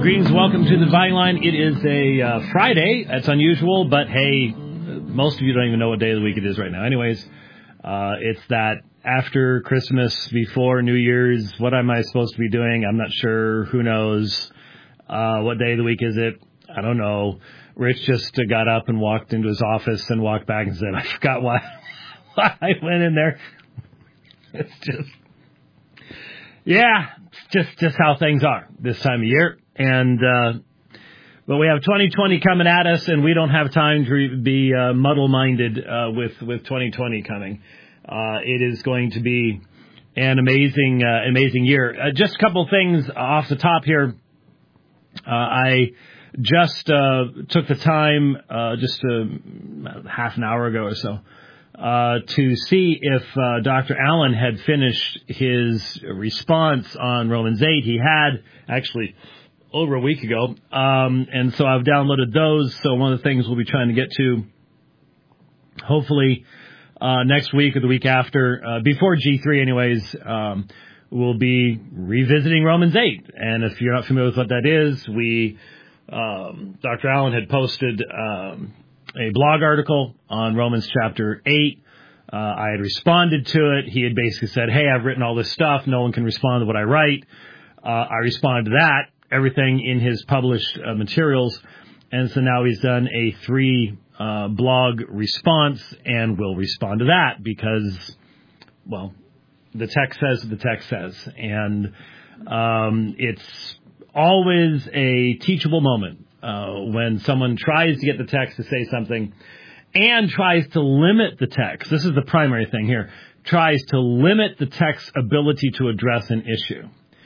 Greetings, welcome to the Dividing Line. It is a Friday. That's unusual, but hey, most of you don't even know what day of the week it is right now. Anyways, it's that after Christmas, before New Year's. What am I supposed to be doing? I'm not sure. Who knows? What day of the week is it? I don't know. Rich just got up and walked into his office and walked back and said, I forgot why I went in there. It's just, yeah, just how things are this time of year. And, but we have 2020 coming at us, and we don't have time to be muddle-minded with 2020 coming. It is going to be an amazing year. Just a couple things off the top here. I just took the time just half an hour ago or so to see if Dr. Allen had finished his response on Romans 8. He had actually over a week ago, and so I've downloaded those. So one of the things we'll be trying to get to, hopefully next week or the week after, before G3 anyways, we'll be revisiting Romans 8. And if you're not familiar with what that is, Dr. Allen had posted a blog article on Romans chapter 8. I had responded to it. He had basically said, hey, I've written all this stuff. No one can respond to what I write. I responded to that, everything in his published materials. And so now he's done a 3 blog response, and we'll respond to that because, well, the text says what the text says. And it's always a teachable moment when someone tries to get the text to say something and tries to limit the text. This is the primary thing here. Tries to limit the text's ability to address an issue.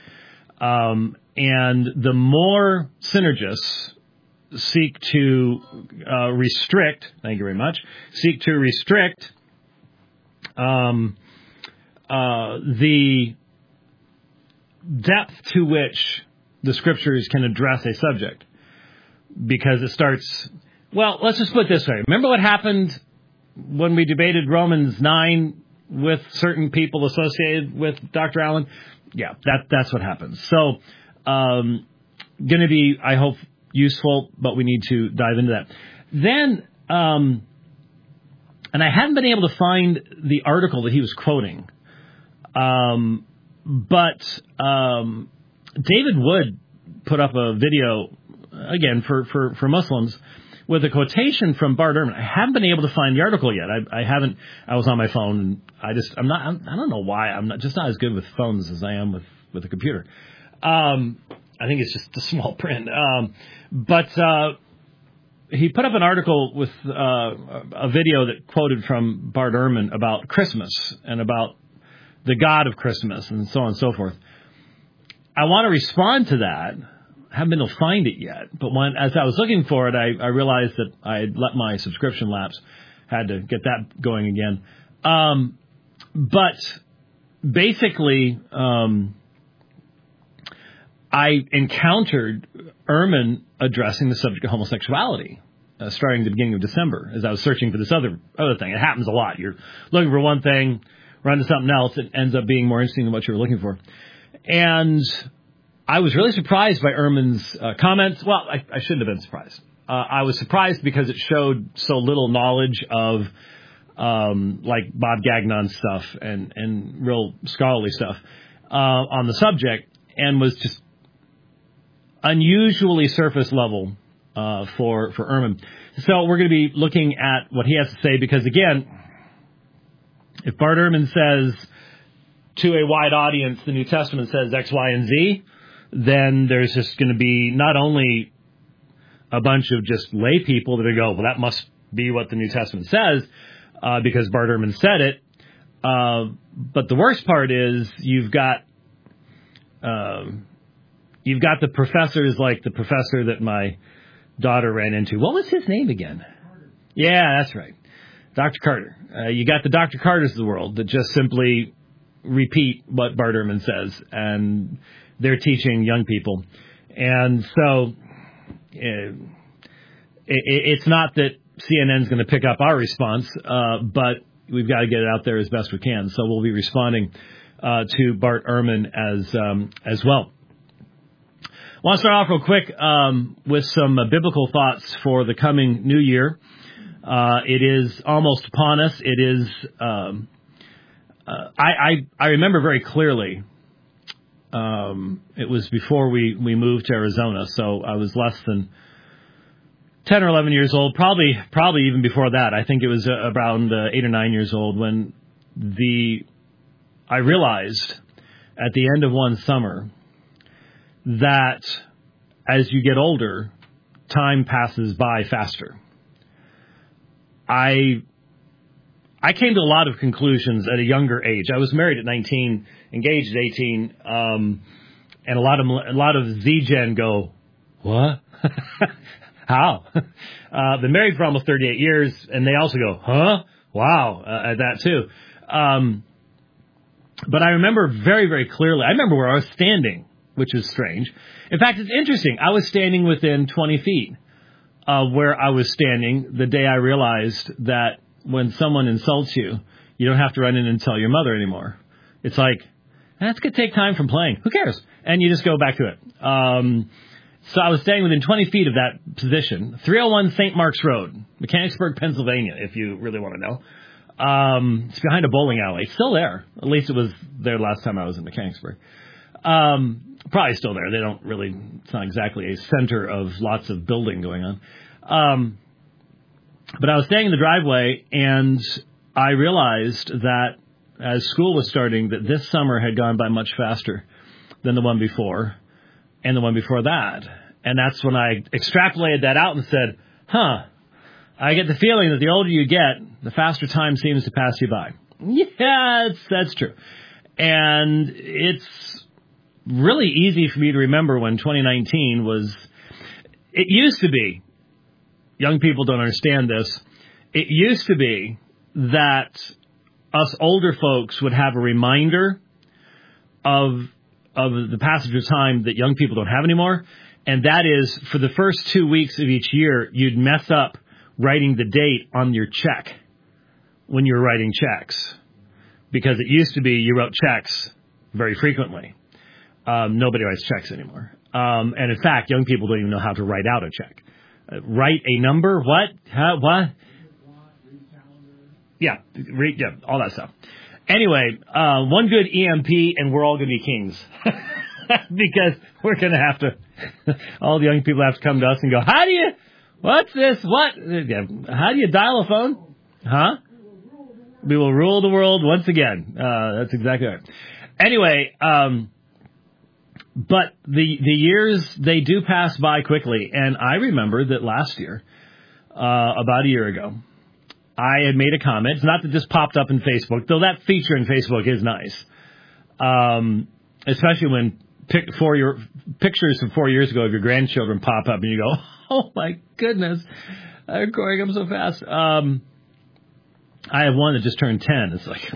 And the more synergists seek to restrict, thank you very much, seek to restrict the depth to which the scriptures can address a subject, because it starts, well, let's just put it this way. Remember what happened when we debated Romans 9 with certain people associated with Dr. Allen? Yeah, that's what happens. So, going to be, I hope, useful, but we need to dive into that. Then, and I haven't been able to find the article that he was quoting, but David Wood put up a video, again, for Muslims, with a quotation from Bart Ehrman. I haven't been able to find the article yet. I was on my phone, and I don't know why. I'm not as good with phones as I am with a computer. I think it's just the small print. But he put up an article with a video that quoted from Bart Ehrman about Christmas and about the God of Christmas and so on and so forth. I want to respond to that. I haven't been able to find it yet. But as I was looking for it, I realized that I had let my subscription lapse. Had to get that going again. But basically, I encountered Ehrman addressing the subject of homosexuality starting at the beginning of December as I was searching for this other thing. It happens a lot. You're looking for one thing, run to something else. It ends up being more interesting than what you were looking for. And I was really surprised by Ehrman's comments. Well, I shouldn't have been surprised. I was surprised because it showed so little knowledge of like Bob Gagnon stuff and real scholarly stuff on the subject, and was just unusually surface level for Ehrman. So we're going to be looking at what he has to say, because, again, if Bart Ehrman says to a wide audience the New Testament says X, Y, and Z, then there's just going to be not only a bunch of just lay people that are go, well, that must be what the New Testament says, because Bart Ehrman said it. But the worst part is you've got the professors, like the professor that my daughter ran into. What was his name again? Carter. Yeah, that's right. Dr. Carter. You got the Dr. Carters of the world that just simply repeat what Bart Ehrman says, and they're teaching young people. And so it's not that CNN's going to pick up our response, but we've got to get it out there as best we can. So we'll be responding to Bart Ehrman as well. want to start off real quick with some biblical thoughts for the coming new year. It is almost upon us. It is. I remember very clearly. It was before we moved to Arizona, so I was less than 10 or 11 years old. Probably even before that. I think it was around 8 or 9 years old when I realized at the end of one summer that as you get older, time passes by faster. I came to a lot of conclusions at a younger age. I was married at 19, engaged at 18, and a lot of Z-Gen go, what? How? Been married for almost 38 years, and they also go, huh? Wow, at that too. But I remember very, very clearly, I remember where I was standing, which is strange. In fact, it's interesting. I was standing within 20 feet of where I was standing the day I realized that when someone insults you, you don't have to run in and tell your mother anymore. It's like, that's going to take time from playing. Who cares? And you just go back to it. So I was standing within 20 feet of that position. 301 St. Mark's Road, Mechanicsburg, Pennsylvania, if you really want to know. It's behind a bowling alley. It's still there. At least it was there last time I was in Mechanicsburg. Probably still there. It's not exactly a center of lots of building going on. But I was standing in the driveway, and I realized that as school was starting, that this summer had gone by much faster than the one before and the one before that. And that's when I extrapolated that out and said, I get the feeling that the older you get, the faster time seems to pass you by. Yeah, that's true. And it's really easy for me to remember when 2019 it used to be, young people don't understand this, it used to be that us older folks would have a reminder of the passage of time that young people don't have anymore, and that is for the first 2 weeks of each year, you'd mess up writing the date on your check when you were writing checks, because it used to be you wrote checks very frequently. Nobody writes checks anymore. And in fact, young people don't even know how to write out a check. Write a number? What? What? Yeah, all that stuff. Anyway, one good EMP and we're all going to be kings. Because we're going to have to, all the young people have to come to us and go, what's this? What? How do you dial a phone? Huh? We will rule the world once again. That's exactly right. Anyway, but the years, they do pass by quickly. And I remember that last year, about a year ago, I had made a comment. It's not that this popped up in Facebook, though that feature in Facebook is nice. Especially when pictures from 4 years ago of your grandchildren pop up and you go, oh my goodness, they're growing up so fast. I have one that just turned 10. It's like,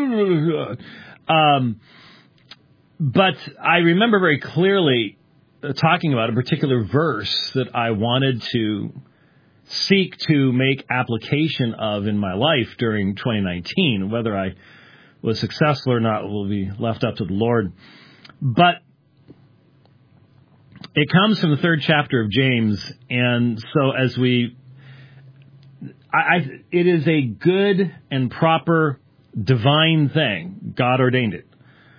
but I remember very clearly talking about a particular verse that I wanted to seek to make application of in my life during 2019. Whether I was successful or not will be left up to the Lord. But it comes from the 3rd chapter of James, and so as it is a good and proper divine thing. God ordained it.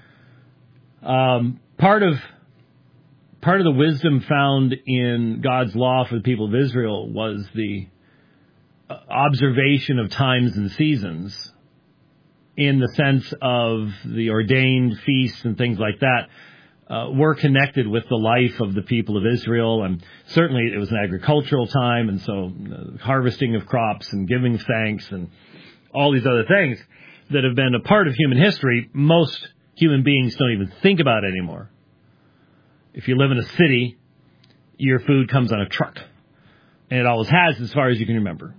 Part of the wisdom found in God's law for the people of Israel was the observation of times and seasons in the sense of the ordained feasts and things like that were connected with the life of the people of Israel. And certainly it was an agricultural time, and so harvesting of crops and giving thanks and all these other things that have been a part of human history, most human beings don't even think about anymore. If you live in a city, your food comes on a truck. And it always has as far as you can remember.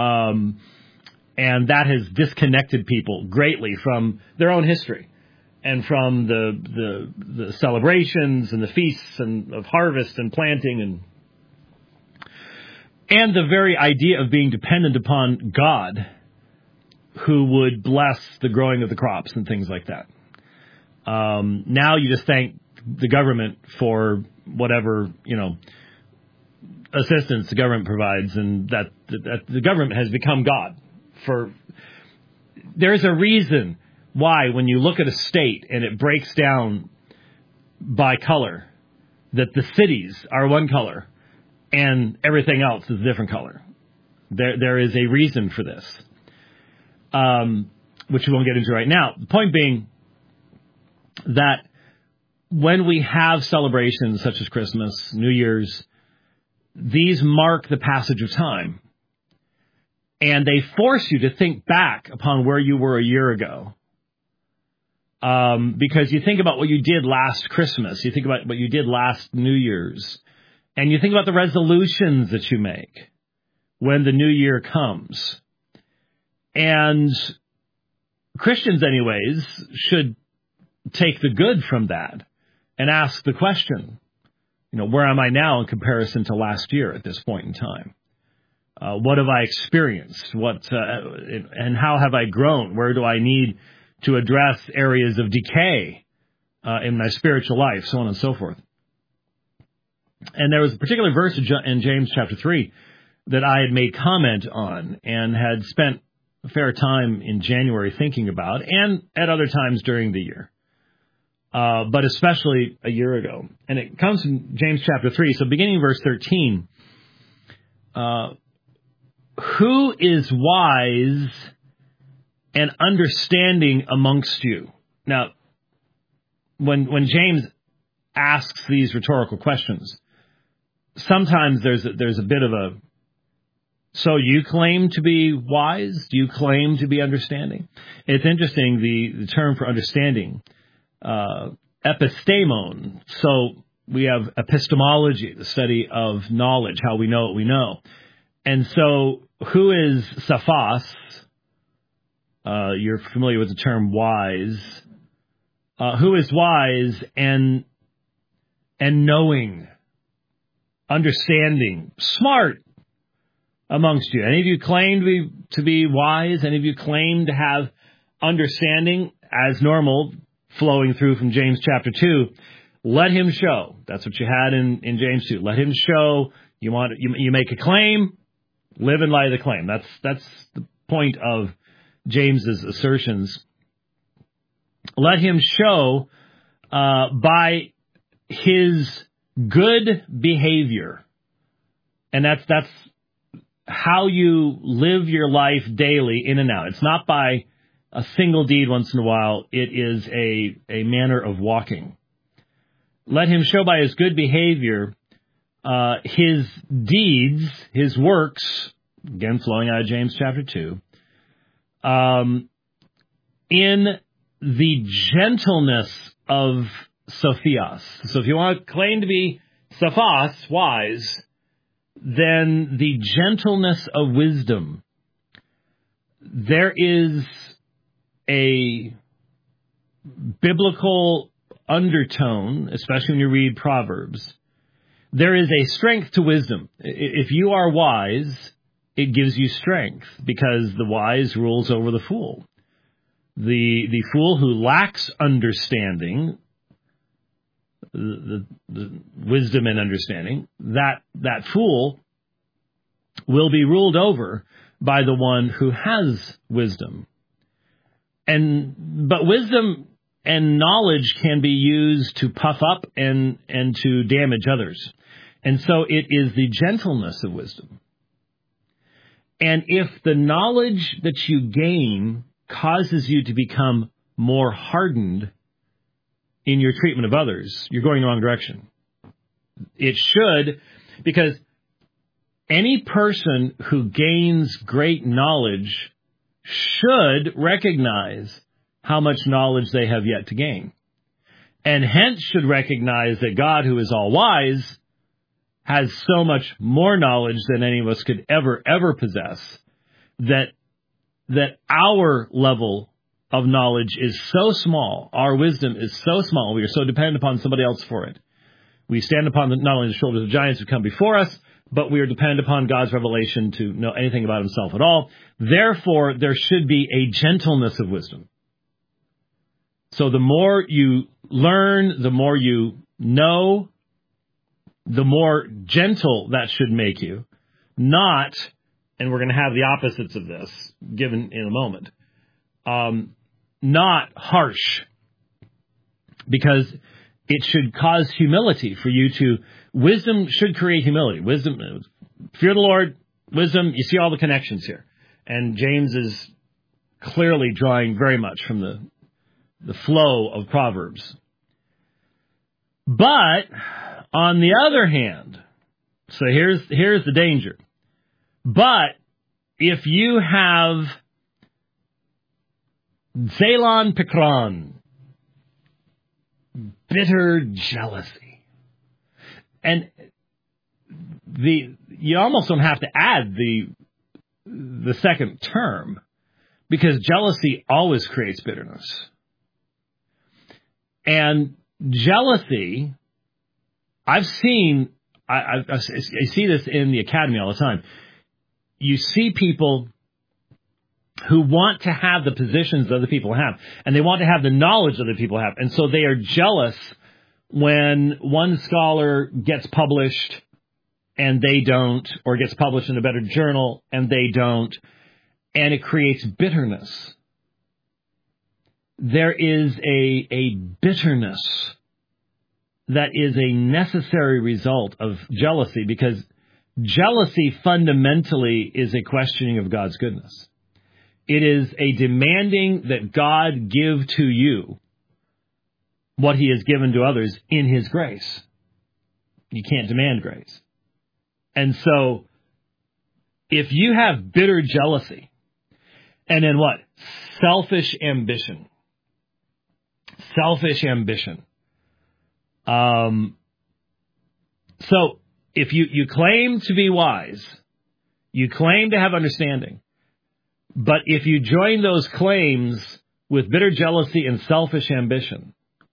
And that has disconnected people greatly from their own history and from the celebrations and the feasts and of harvest and planting and the very idea of being dependent upon God, who would bless the growing of the crops and things like that. Now you just thank the government for whatever, assistance the government provides, and that the government has become God. There's a reason why when you look at a state and it breaks down by color, that the cities are one color and everything else is a different color. There is a reason for this, which we won't get into right now. The point being that when we have celebrations such as Christmas, New Year's, these mark the passage of time. And they force you to think back upon where you were a year ago. Because you think about what you did last Christmas, you think about what you did last New Year's, and you think about the resolutions that you make when the new year comes. And Christians, anyways, should take the good from that and ask the question, where am I now in comparison to last year at this point in time? What have I experienced? And how have I grown? Where do I need to address areas of decay in my spiritual life, so on and so forth? And there was a particular verse in James chapter 3 that I had made comment on and had spent a fair time in January thinking about, and at other times during the year, but especially a year ago. And it comes from James chapter 3. So beginning verse 13, who is wise and understanding amongst you? Now, when James asks these rhetorical questions, sometimes there's a bit of a, so you claim to be wise? Do you claim to be understanding? It's interesting, the term for understanding, epistemon. So we have epistemology, the study of knowledge, how we know what we know. And so who is Saphos? You're familiar with the term wise. Who is wise and knowing, understanding, smart amongst you? Any of you claim to be wise? Any of you claim to have understanding? As normal, flowing through from James chapter 2, let him show. That's what you had in James 2. Let him show. You make a claim, live in light of the claim. That's the point of James's assertions. Let him show by his good behavior. And that's how you live your life daily in and out. It's not by a single deed once in a while. It is a manner of walking. Let him show by his good behavior his deeds, his works, again flowing out of James chapter 2, in the gentleness of Sophios. So if you want to claim to be Sophos, wise, then the gentleness of wisdom. There is a biblical undertone, especially when you read Proverbs. There is a strength to wisdom. If you are wise, it gives you strength, because the wise rules over the fool. The fool who lacks understanding, the wisdom and understanding, that fool will be ruled over by the one who has wisdom. But wisdom and knowledge can be used to puff up and to damage others. And so it is the gentleness of wisdom. And if the knowledge that you gain causes you to become more hardened in your treatment of others, you're going the wrong direction. It should, because any person who gains great knowledge should recognize how much knowledge they have yet to gain, and hence should recognize that God, who is all wise, has so much more knowledge than any of us could ever possess, that our level of knowledge is so small, our wisdom is so small, we are so dependent upon somebody else for it. We stand upon not only the shoulders of giants who come before us, but we are dependent upon God's revelation to know anything about himself at all. Therefore, there should be a gentleness of wisdom. So the more you learn, the more you know, the more gentle that should make you. Not, and we're going to have the opposites of this given in a moment, not harsh, because it should cause humility for you to, wisdom should create humility. Wisdom, fear the Lord, wisdom, you see all the connections here. And James is clearly drawing very much from the flow of Proverbs. But, on the other hand, so here's the danger. But, if you have Zelon Pikran, bitter jealousy, and you almost don't have to add the second term, because jealousy always creates bitterness. And jealousy, I've seen, I see this in the academy all the time. You see people who want to have the positions other people have, and they want to have the knowledge other people have, and so they are jealous when one scholar gets published and they don't, or gets published in a better journal and they don't, and it creates bitterness. There is a bitterness that is a necessary result of jealousy, because jealousy fundamentally is a questioning of God's goodness. It is a demanding that God give to you what he has given to others in his grace. You can't demand grace. And so, if you have bitter jealousy, and then what? Selfish ambition. Selfish ambition. So, if you claim to be wise, you claim to have understanding, but if you join those claims with bitter jealousy and selfish ambition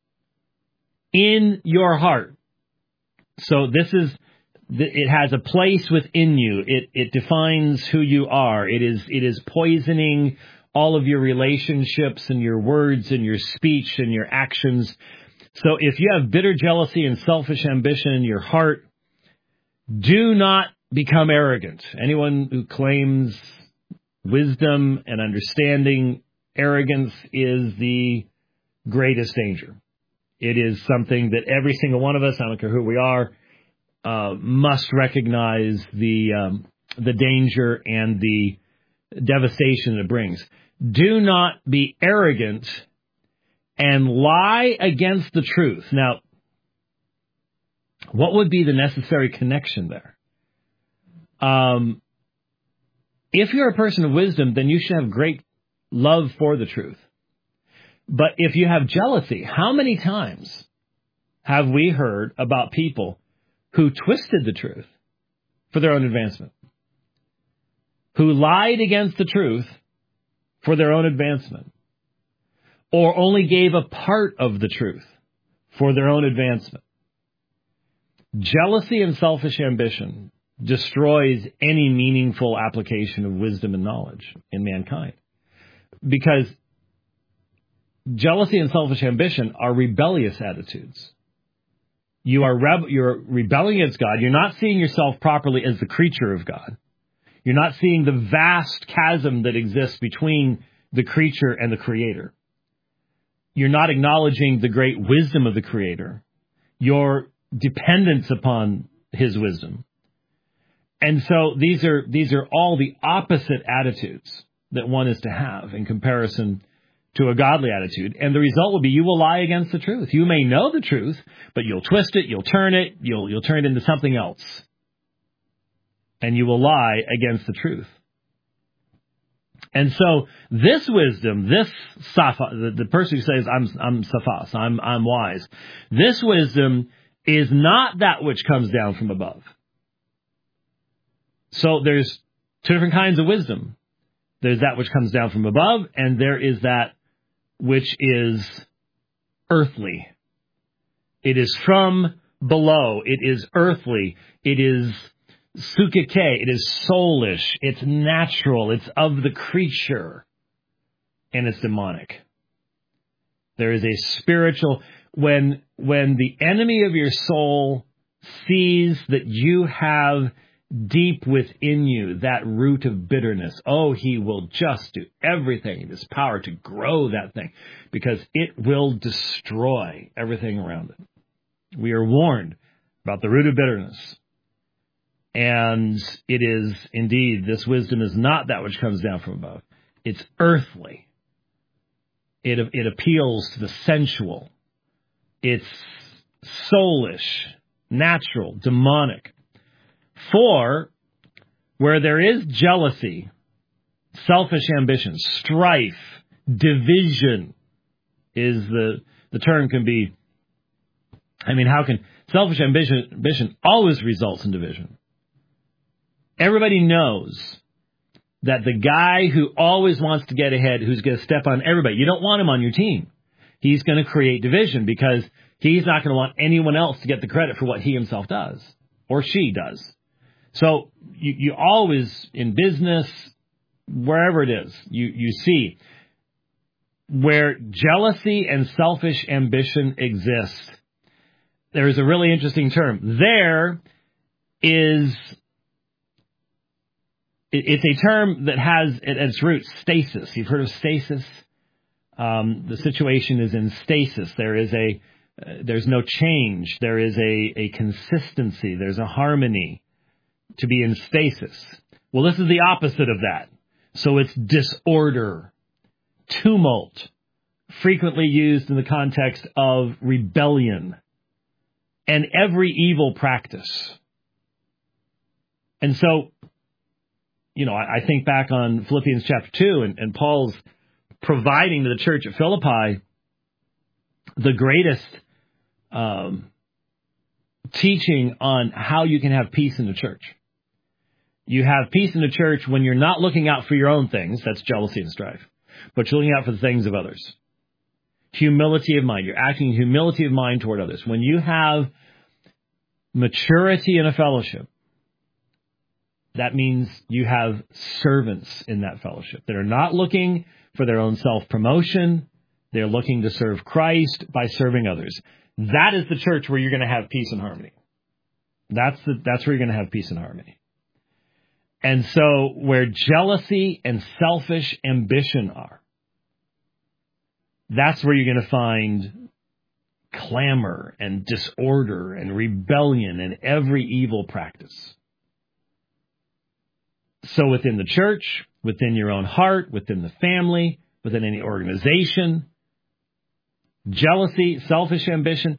in your heart, so it has a place within you. It defines who you are. It is poisoning all of your relationships and your words and your speech and your actions. So if you have bitter jealousy and selfish ambition in your heart, do not become arrogant. Anyone who claims wisdom and understanding, arrogance is the greatest danger. It is something that every single one of us, I don't care who we are, must recognize the danger and the devastation it brings. Do not be arrogant and lie against the truth. Now, what would be the necessary connection there? If you're a person of wisdom, then you should have great love for the truth. But if you have jealousy, how many times have we heard about people who twisted the truth for their own advancement? Who lied against the truth for their own advancement? Or only gave a part of the truth for their own advancement? Jealousy and selfish ambition destroys any meaningful application of wisdom and knowledge in mankind. Because jealousy and selfish ambition are rebellious attitudes. You're rebelling against God. You're not seeing yourself properly as the creature of God. You're not seeing the vast chasm that exists between the creature and the Creator. You're not acknowledging the great wisdom of the Creator, your dependence upon his wisdom. And so these are all the opposite attitudes that one is to have in comparison to a godly attitude. And the result will be you will lie against the truth. You may know the truth, but you'll twist it, you'll turn it, you'll turn it into something else. And you will lie against the truth. And so this wisdom, this safa, the person who says, I'm safas, I'm wise, this wisdom is not that which comes down from above. So there's two different kinds of wisdom. There's that which comes down from above, and there is that which is earthly. It is from below. It is earthly. It is sukike. It is soulish. It's natural. It's of the creature. And it's demonic. There is a spiritual... when the enemy of your soul sees that you have deep within you that root of bitterness, he will just do everything in his power to grow that thing, because it will destroy everything around it. We are warned about the root of bitterness. And it is indeed, this wisdom is not that which comes down from above. It's earthly. It appeals to the sensual. It's soulish, natural, demonic. For where there is jealousy, selfish ambition, strife, division is the term can be, how can selfish ambition always results in division? Everybody knows that the guy who always wants to get ahead, who's going to step on everybody, you don't want him on your team. He's going to create division because he's not going to want anyone else to get the credit for what he himself does or she does. So you always, in business, wherever it is, you see where jealousy and selfish ambition exist. There is a really interesting term. It's a term that has at its root stasis. You've heard of stasis? The situation is in stasis. There's no change. There is a consistency. There's a harmony to be in stasis. Well, this is the opposite of that. So it's disorder, tumult, frequently used in the context of rebellion and every evil practice. And so, I think back on Philippians chapter 2 and Paul's providing to the church at Philippi the greatest teaching on how you can have peace in the church. You have peace in the church when you're not looking out for your own things, that's jealousy and strife, but you're looking out for the things of others. Humility of mind. You're acting in humility of mind toward others. When you have maturity in a fellowship, that means you have servants in that fellowship that are not looking for their own self-promotion. They're looking to serve Christ by serving others. That is the church where you're going to have peace and harmony. That's where you're going to have peace and harmony. And so where jealousy and selfish ambition are, that's where you're going to find clamor and disorder and rebellion and every evil practice. So within the church, within your own heart, within the family, within any organization, jealousy, selfish ambition,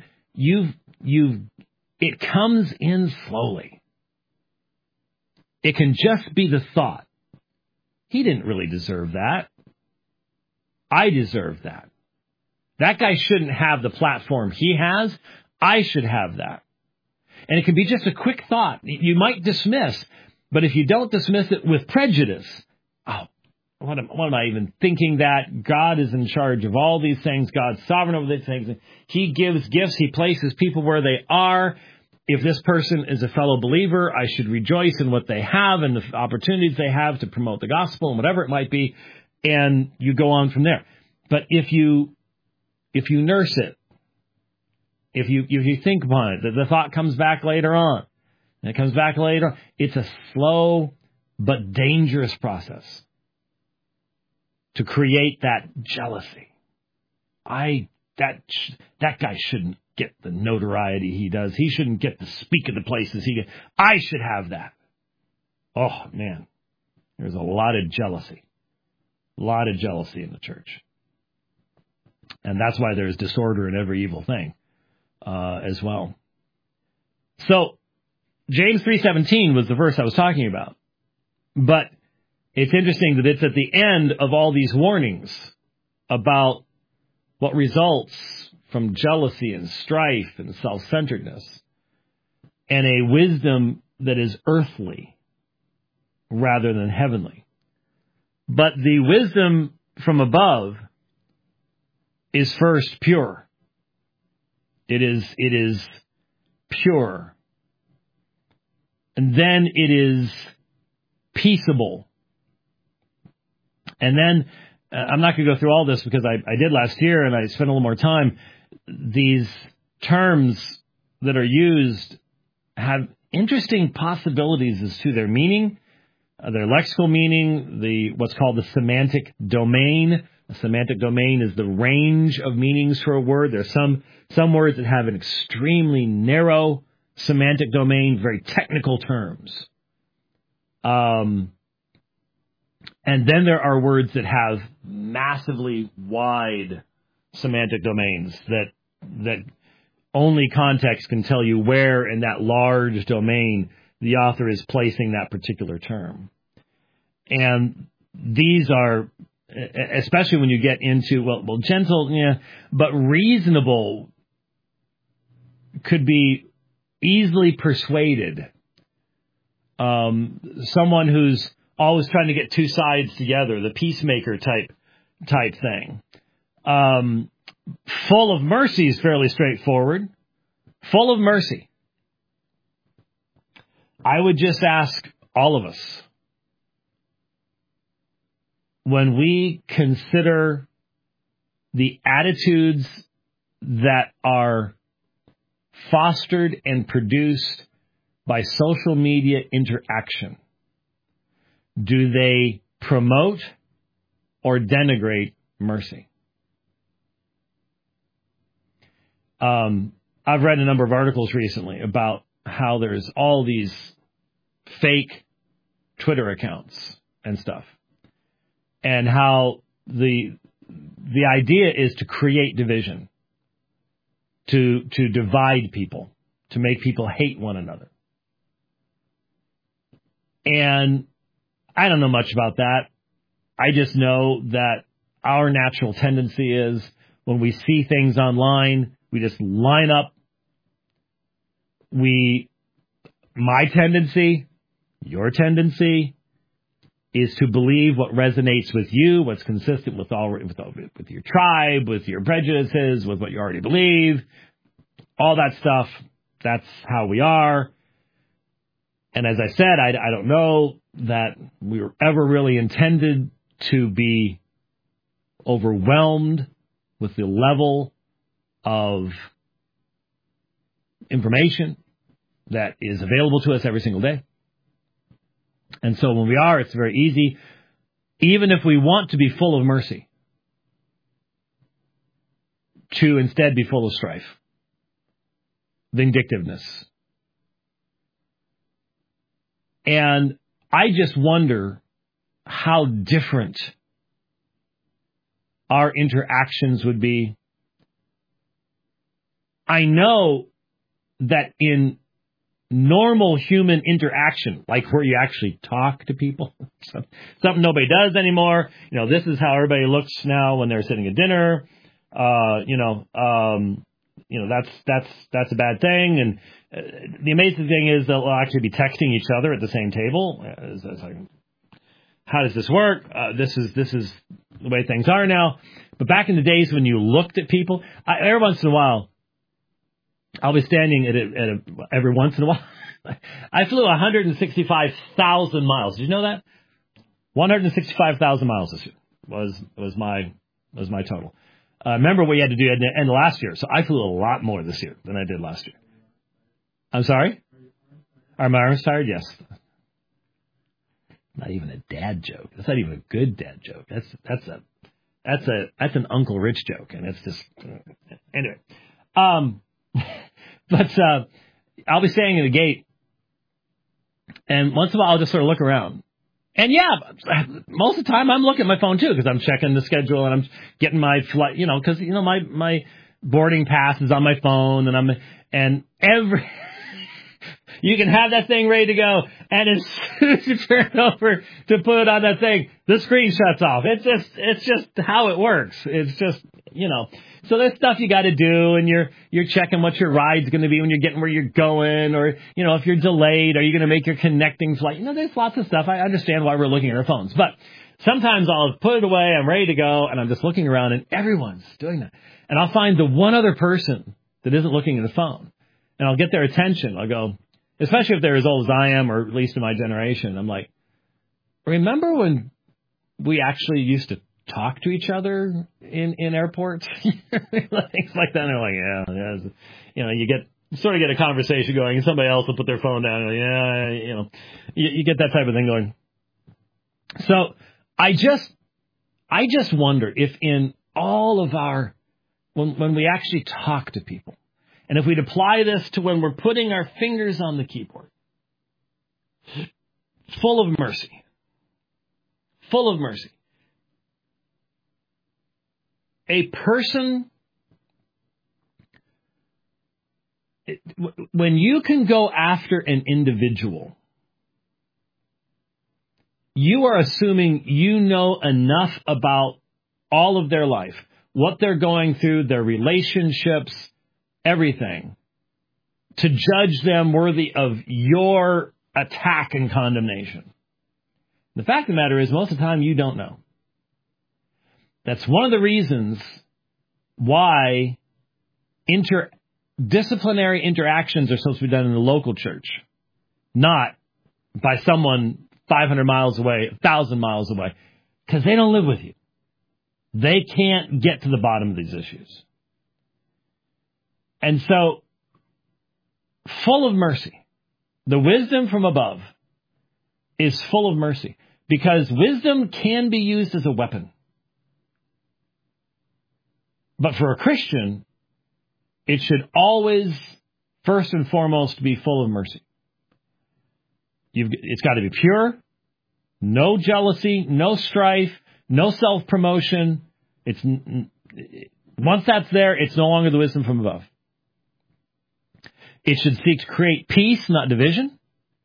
it comes in slowly. It can just be the thought, he didn't really deserve that. I deserve that. That guy shouldn't have the platform he has. I should have that. And it can be just a quick thought. You might dismiss, but if you don't dismiss it with prejudice, what am I even thinking that? God is in charge of all these things. God's sovereign over these things. He gives gifts. He places people where they are. If this person is a fellow believer, I should rejoice in what they have and the opportunities they have to promote the gospel and whatever it might be. And you go on from there. But if you nurse it, if you think upon it, the thought comes back later on, and it comes back later on, it's a slow but dangerous process to create that jealousy. That guy shouldn't get the notoriety he does. He shouldn't get to speak at the places he gets. I should have that. Oh, man. There's a lot of jealousy. A lot of jealousy in the church. And that's why there's disorder in every evil thing as well. So, James 3:17 was the verse I was talking about. But it's interesting that it's at the end of all these warnings about what results from jealousy and strife and self-centeredness and a wisdom that is earthly rather than heavenly. But the wisdom from above is first pure. It is pure. And then it is peaceable. And then I'm not going to go through all this because I did last year and I spent a little more time. These terms that are used have interesting possibilities as to their meaning, their lexical meaning, what's called the semantic domain. A semantic domain is the range of meanings for a word. There's some words that have an extremely narrow semantic domain, very technical terms. And then there are words that have massively wide semantic domains that only context can tell you where in that large domain the author is placing that particular term. And these are, especially when you get into, well, gentle, yeah, but reasonable could be easily persuaded. Someone who's always trying to get two sides together, the peacemaker type thing. Full of mercy is fairly straightforward. Full of mercy. I would just ask all of us, when we consider the attitudes that are fostered and produced by social media interaction, do they promote or denigrate mercy? I've read a number of articles recently about how there's all these fake Twitter accounts and stuff, and how the idea is to create division, to divide people, to make people hate one another. And I don't know much about that. I just know that our natural tendency is when we see things online, we just line up. My tendency, your tendency, is to believe what resonates with you, what's consistent with your tribe, with your prejudices, with what you already believe, all that stuff. That's how we are. And as I said, I don't know that we were ever really intended to be overwhelmed with the level of information that is available to us every single day. And so when we are, it's very easy, even if we want to be full of mercy, to instead be full of strife, vindictiveness. And I just wonder how different our interactions would be. I know that in normal human interaction, like where you actually talk to people, something nobody does anymore. This is how everybody looks now when they're sitting at dinner. That's a bad thing. And the amazing thing is they'll actually be texting each other at the same table. It's like, how does this work? This is the way things are now. But back in the days when you looked at people, every once in a while, I'll be standing every once in a while. I flew 165,000 miles. Did you know that? 165,000 miles this year was my total. Remember what you had to do at the end of last year. So I flew a lot more this year than I did last year. I'm sorry? Are my arms tired? Yes. Not even a dad joke. That's not even a good dad joke. That's an Uncle Rich joke, and it's just anyway. But I'll be staying at a gate, and once in a while I'll just sort of look around. And yeah, most of the time I'm looking at my phone too, because I'm checking the schedule and I'm getting my flight, because my boarding pass is on my phone, and every you can have that thing ready to go, and as soon as you turn over to put it on that thing, the screen shuts off. It's just how it works. It's just, so there's stuff you got to do, and you're checking what your ride's going to be when you're getting where you're going, or, if you're delayed, are you going to make your connecting flight? There's lots of stuff. I understand why we're looking at our phones, but sometimes I'll put it away, I'm ready to go, and I'm just looking around, and everyone's doing that. And I'll find the one other person that isn't looking at the phone, and I'll get their attention. I'll go, especially if they're as old as I am, or at least in my generation, I'm like, remember when we actually used to talk to each other in airports? Things like that. And they're like, yeah. You know, you get a conversation going, and somebody else will put their phone down. And yeah, you know, you get that type of thing going. So I just wonder if in all of our, when we actually talk to people, and if we'd apply this to when we're putting our fingers on the keyboard, full of mercy. A person, when you can go after an individual, you are assuming you know enough about all of their life, what they're going through, their relationships, everything, to judge them worthy of your attack and condemnation. The fact of the matter is, most of the time, you don't know. That's one of the reasons why disciplinary interactions are supposed to be done in the local church, not by someone 500 miles away, 1,000 miles away, because they don't live with you. They can't get to the bottom of these issues. And so, full of mercy. The wisdom from above is full of mercy, because wisdom can be used as a weapon. But for a Christian, it should always, first and foremost, be full of mercy. It's got to be pure, no jealousy, no strife, no self-promotion. Once that's there, it's no longer the wisdom from above. It should seek to create peace, not division.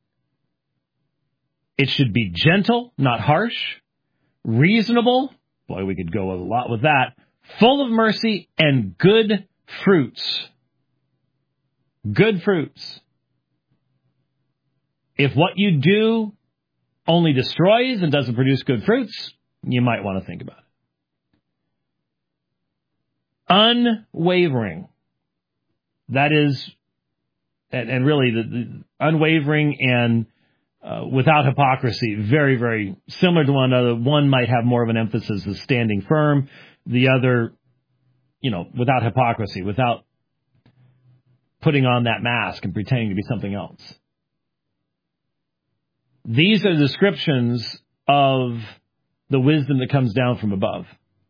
It should be gentle, not harsh. Reasonable. Boy, we could go a lot with that. Full of mercy and good fruits. Good fruits. If what you do only destroys and doesn't produce good fruits, you might want to think about it. Unwavering. That is, and really the unwavering and without hypocrisy, very, very similar to one another. One might have more of an emphasis of standing firm. The other, without hypocrisy, without putting on that mask and pretending to be something else. These are descriptions of the wisdom that comes down from above.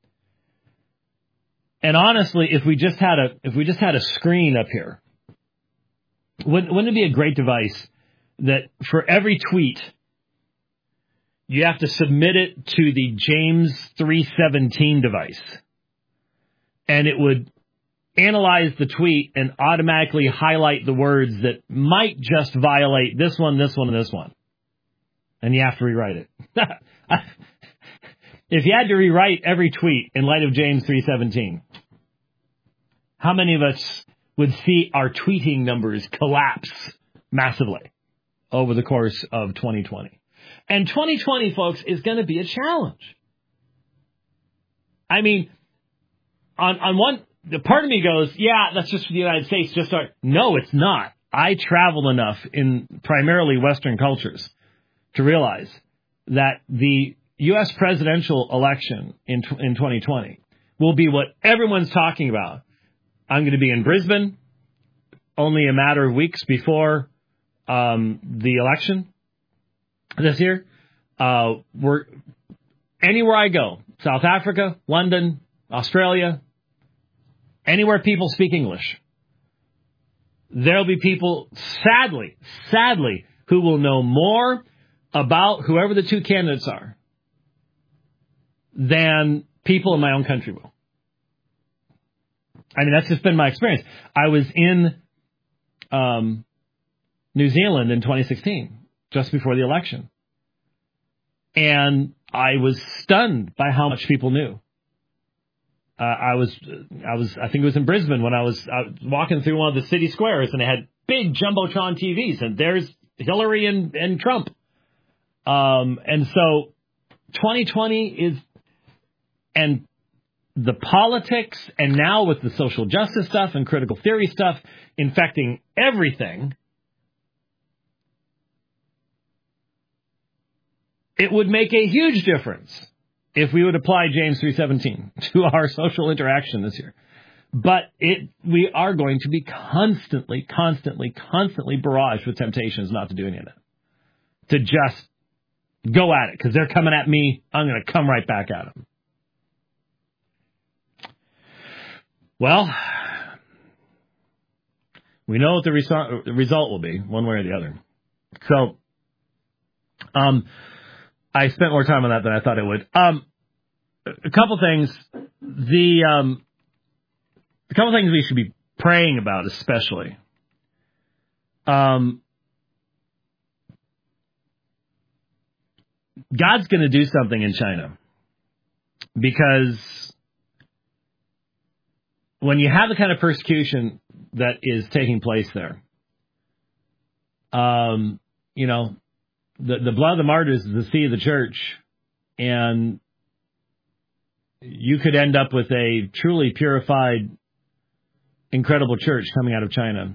And honestly, if we just had a screen up here, wouldn't it be a great device that for every tweet, you have to submit it to the James 3:17 device, and it would analyze the tweet and automatically highlight the words that might just violate this one, this one, and this one. And you have to rewrite it. If you had to rewrite every tweet in light of James 3:17, how many of us would see our tweeting numbers collapse massively over the course of 2020? And 2020, folks, is going to be a challenge. I mean, on one, the part of me goes, yeah, that's just for the United States. Just start. No, it's not. I travel enough in primarily Western cultures to realize that the U.S. presidential election in 2020 will be what everyone's talking about. I'm going to be in Brisbane only a matter of weeks before the election this year. Anywhere I go, South Africa, London, Australia, anywhere people speak English, there'll be people, sadly, who will know more about whoever the two candidates are than people in my own country will. I mean, that's just been my experience. I was in New Zealand in 2016, just before the election. And I was stunned by how much people knew. I think it was in Brisbane when I was walking through one of the city squares, and they had big Jumbotron TVs, and there's Hillary and Trump. And so 2020 is, and the politics, and now with the social justice stuff and critical theory stuff infecting everything, it would make a huge difference if we would apply James 3:17 to our social interaction this year. But we are going to be constantly barraged with temptations not to do any of that. To just go at it, because they're coming at me, I'm going to come right back at them. Well, we know what the result will be, one way or the other. So, I spent more time on that than I thought I would. A couple things. A couple things we should be praying about, especially. God's going to do something in China, because when you have the kind of persecution that is taking place there, you know, the blood of the martyrs is the seed of the church, and you could end up with a truly purified, incredible church coming out of China,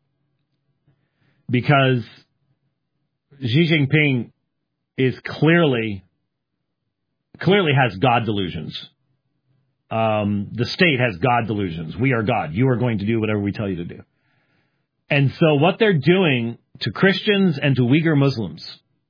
because Xi Jinping is clearly has God delusions. The state has God delusions. We are God. You are going to do whatever we tell you to do. And so what they're doing to Christians and to Uyghur Muslims,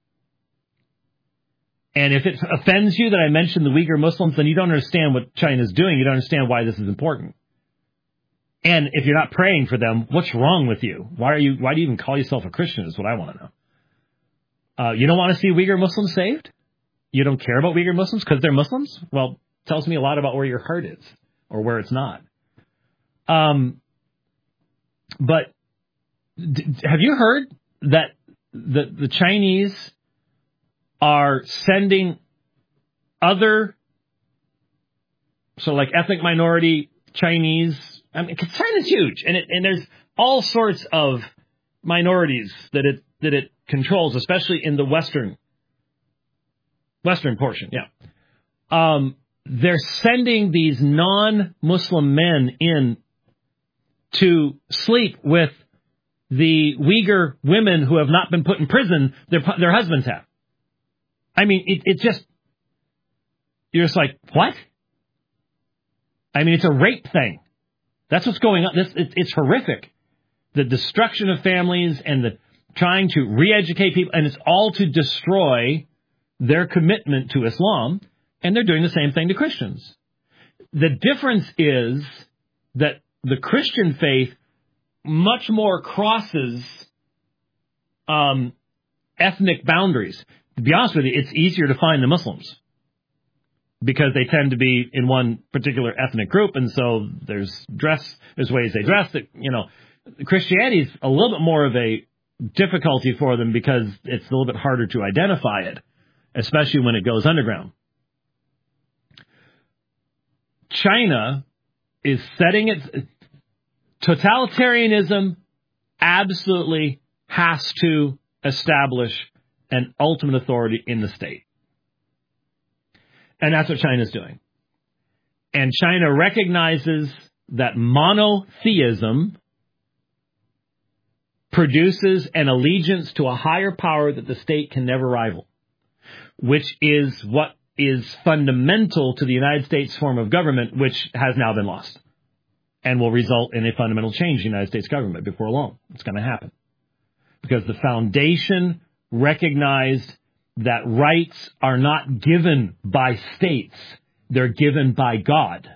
and if it offends you that I mentioned the Uyghur Muslims, then you don't understand what China's doing. You don't understand why this is important. And if you're not praying for them, what's wrong with you? Why do you even call yourself a Christian is what I want to know. You don't want to see Uyghur Muslims saved? You don't care about Uyghur Muslims because they're Muslims? Well, tells me a lot about where your heart is or where it's not. But have you heard that the Chinese are sending other, so like ethnic minority Chinese? I mean, because China's huge, and there's all sorts of minorities that it controls, especially in the western portion. Yeah, they're sending these non-Muslim men in to sleep with the Uyghur women who have not been put in prison. Their husbands have. I mean, it's just, you're just like, what? I mean, it's a rape thing. That's what's going on. It's horrific. The destruction of families and the trying to re-educate people, and it's all to destroy their commitment to Islam, and they're doing the same thing to Christians. The difference is that the Christian faith much more crosses ethnic boundaries. To be honest with you, it's easier to find the Muslims, because they tend to be in one particular ethnic group, and so there's ways they dress that, you know, Christianity is a little bit more of a difficulty for them because it's a little bit harder to identify it, especially when it goes underground. China is setting its totalitarianism absolutely has to establish an ultimate authority in the state. And that's what China's doing. And China recognizes that monotheism produces an allegiance to a higher power that the state can never rival, which is what is fundamental to the United States form of government, which has now been lost and will result in a fundamental change in the United States government before long. It's going to happen because the foundation recognized that rights are not given by states. They're given by God.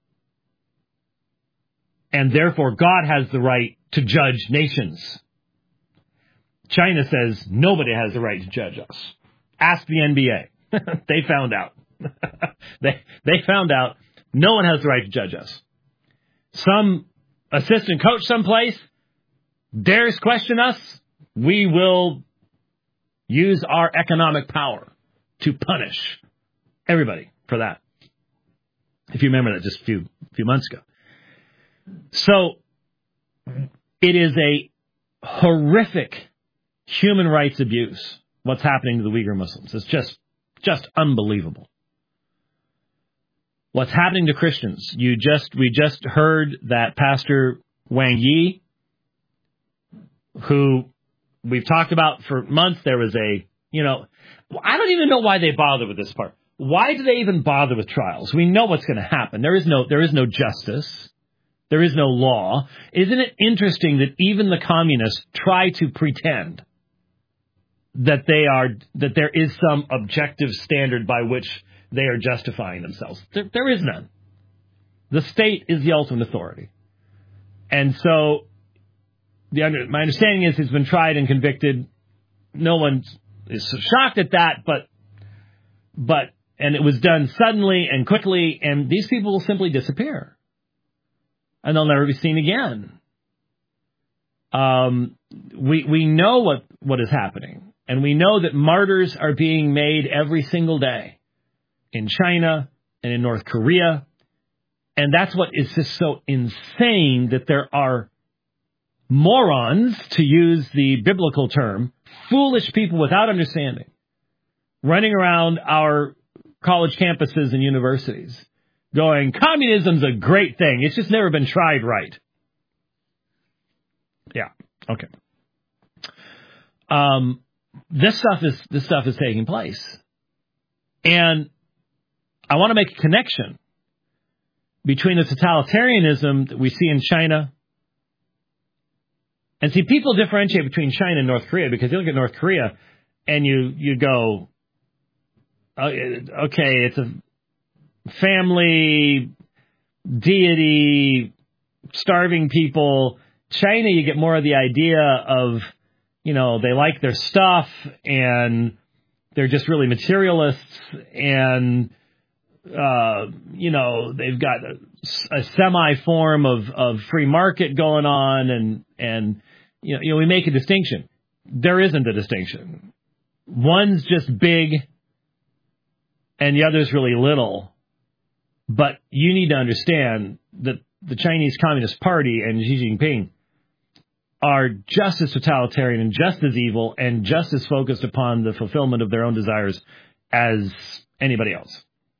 And therefore, God has the right to judge nations. China says nobody has the right to judge us. Ask the NBA. They found out. They found out no one has the right to judge us. Some assistant coach someplace dares question us, we will use our economic power to punish everybody for that. If you remember that just a few months ago. So it is a horrific human rights abuse what's happening to the Uyghur Muslims. It's just unbelievable. What's happening to Christians? We just heard that Pastor Wang Yi, who we've talked about for months, there was I don't even know why they bothered with this part. why do they even bother with trials? We know what's going to happen. There is no justice. There is no law. Isn't it interesting that even the communists try to pretend that there is some objective standard by which they are justifying themselves? There is none. The state is the ultimate authority. And so my understanding is he's been tried and convicted. No one is shocked at that, and it was done suddenly and quickly, and these people will simply disappear. And they'll never be seen again. We know what is happening. And we know that martyrs are being made every single day in China and in North Korea. And that's what is just so insane, that there are morons, to use the biblical term, foolish people without understanding, running around our college campuses and universities going, communism's a great thing. It's just never been tried right. Yeah. Okay. This stuff is taking place. And I want to make a connection between the totalitarianism that we see in China. And see, people differentiate between China and North Korea, because you look at North Korea and you go, okay, it's a family, deity, starving people. China, you get more of the idea of, they like their stuff and they're just really materialists, and, they've got a semi-form of free market going on, and we make a distinction. There isn't a distinction. One's just big and the other's really little. But you need to understand that the Chinese Communist Party and Xi Jinping are just as totalitarian and just as evil and just as focused upon the fulfillment of their own desires as anybody else.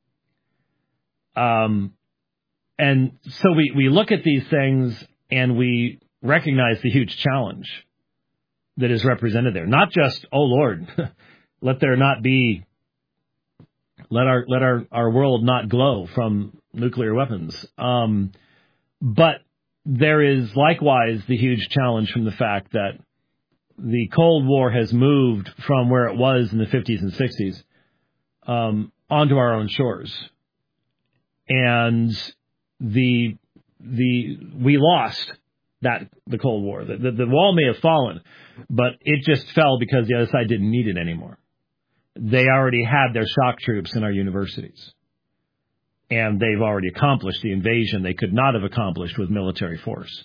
And so we look at these things and we recognize the huge challenge that is represented there. Not just, oh Lord, let our world not glow from nuclear weapons. But there is likewise the huge challenge from the fact that the Cold War has moved from where it was in the 50s and 60s onto our own shores. And we lost the Cold War. The wall may have fallen, but it just fell because the other side didn't need it anymore. They already had their shock troops in our universities. And they've already accomplished the invasion they could not have accomplished with military force.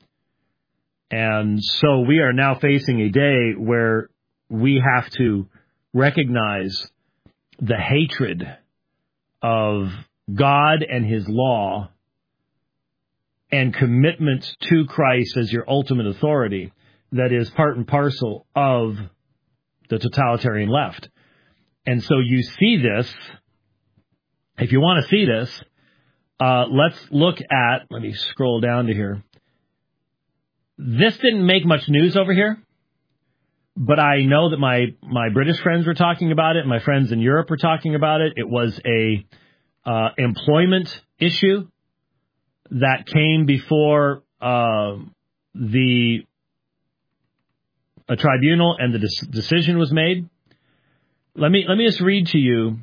And so we are now facing a day where we have to recognize the hatred of God and His law and commitment to Christ as your ultimate authority that is part and parcel of the totalitarian left. And so you see this. If you want to see this, let's look at, let me scroll down to here. This didn't make much news over here, but I know that my British friends were talking about it. My friends in Europe were talking about it. It was a employment issue that came before a tribunal, and the decision was made. Let me just read to you.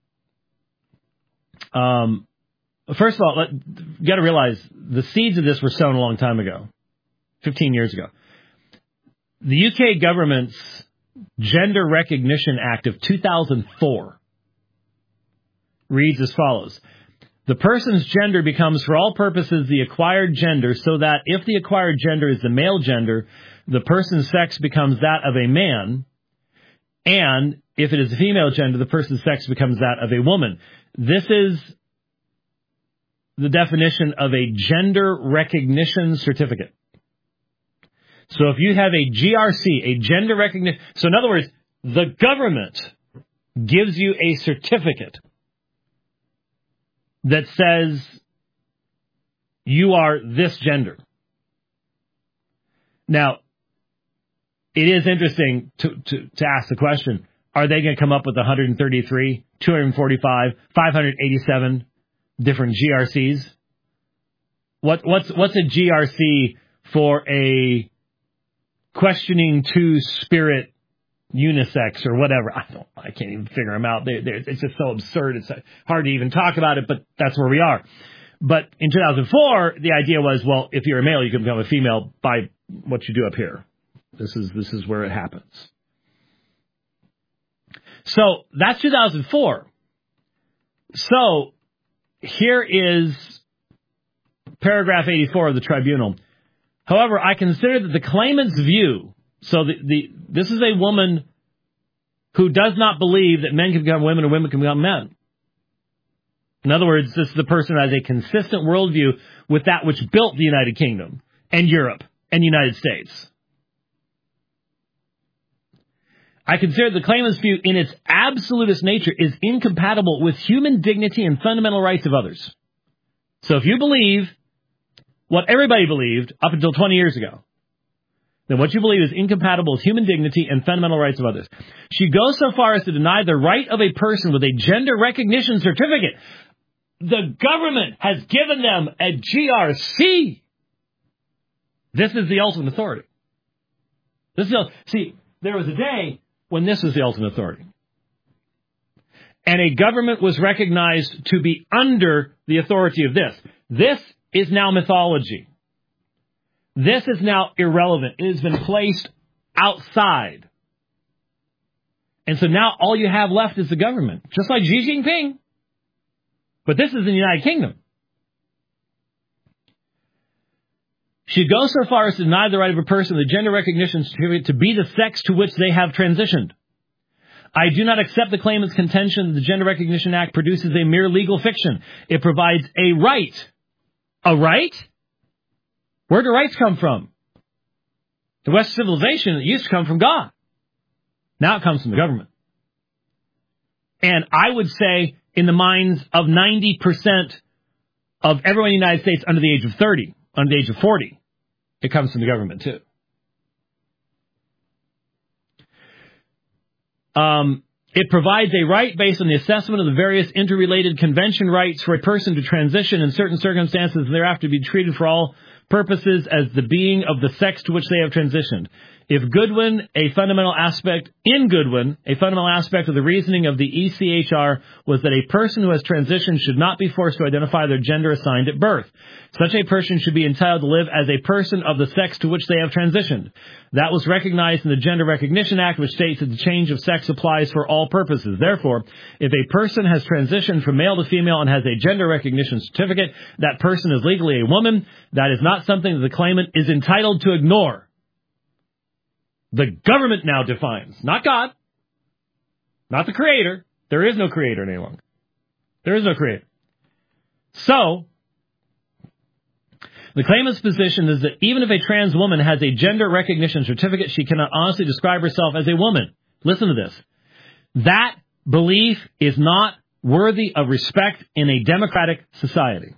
First of all, you got to realize the seeds of this were sown a long time ago, 15 years ago. The UK government's Gender Recognition Act of 2004 reads as follows. The person's gender becomes for all purposes the acquired gender, so that if the acquired gender is the male gender, the person's sex becomes that of a man, and if it is a female gender, the person's sex becomes that of a woman. This is the definition of a gender recognition certificate. So if you have a GRC, a gender recognition, so in other words, the government gives you a certificate that says you are this gender. Now, it is interesting to ask the question, are they going to come up with 133, 245, 587 different GRCs? What's a GRC for a questioning two spirit unisex or whatever? I can't even figure them out. It's just so absurd. It's hard to even talk about it, but that's where we are. But in 2004, the idea was, well, if you're a male, you can become a female by what you do up here. This is where it happens. So that's 2004. So here is paragraph 84 of the tribunal. However, I consider that the claimant's view, so this is a woman who does not believe that men can become women or women can become men. In other words, this is the person who has a consistent worldview with that which built the United Kingdom and Europe and the United States. I consider the claimant's view in its absolutist nature is incompatible with human dignity and fundamental rights of others. So if you believe what everybody believed up until 20 years ago, then what you believe is incompatible with human dignity and fundamental rights of others. She goes so far as to deny the right of a person with a gender recognition certificate. The government has given them a GRC. This is the ultimate authority. See, there was a day when this was the ultimate authority. And a government was recognized to be under the authority of this. This is now mythology. This is now irrelevant. It has been placed outside. And so now all you have left is the government, just like Xi Jinping. But this is in the United Kingdom. She goes so far as to deny the right of a person with a gender recognition certificate to be the sex to which they have transitioned. I do not accept the claimant's contention that the Gender Recognition Act produces a mere legal fiction. It provides a right. A right? Where do rights come from? The Western civilization, it used to come from God. Now it comes from the government. And I would say in the minds of 90% of everyone in the United States under the age of 30, under the age of 40, it comes from the government too. It provides a right based on the assessment of the various interrelated convention rights for a person to transition in certain circumstances and thereafter be treated for all purposes as the being of the sex to which they have transitioned. If Goodwin, a fundamental aspect of the reasoning of the ECHR was that a person who has transitioned should not be forced to identify their gender assigned at birth. Such a person should be entitled to live as a person of the sex to which they have transitioned. That was recognized in the Gender Recognition Act, which states that the change of sex applies for all purposes. Therefore, if a person has transitioned from male to female and has a gender recognition certificate, that person is legally a woman. That is not something that the claimant is entitled to ignore. The government now defines, not God, not the creator. There is no creator any longer. There is no creator. So, the claimant's position is that even if a trans woman has a gender recognition certificate, she cannot honestly describe herself as a woman. Listen to this. That belief is not worthy of respect in a democratic society.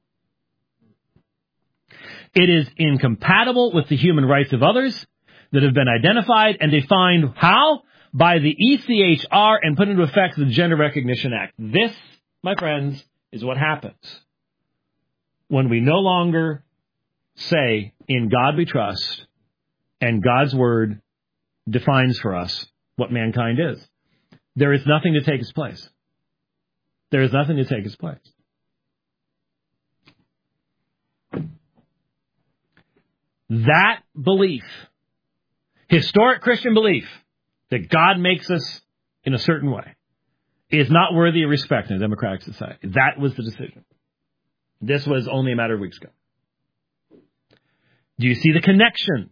It is incompatible with the human rights of others that have been identified and defined how? By the ECHR and put into effect the Gender Recognition Act. This, my friends, is what happens when we no longer say, in God we trust, and God's word defines for us what mankind is. There is nothing to take its place. There is nothing to take its place. That belief, historic Christian belief, that God makes us in a certain way, is not worthy of respect in a democratic society. That was the decision. This was only a matter of weeks ago. Do you see the connection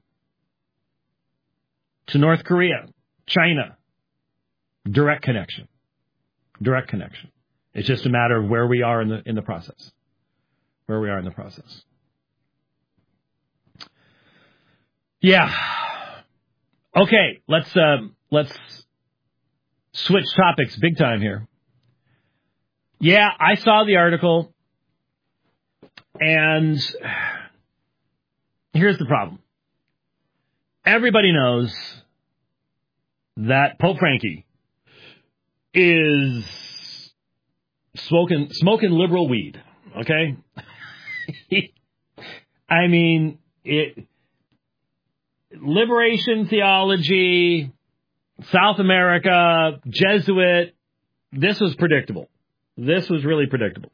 to North Korea, China? Direct connection. Direct connection. It's just a matter of where we are in the process. Where we are in the process. Yeah. Okay, let's switch topics big time here. Yeah, I saw the article, and here's the problem. Everybody knows that Pope Frankie is smoking liberal weed, okay? I mean, liberation theology, South America, Jesuit, this was predictable. This was really predictable.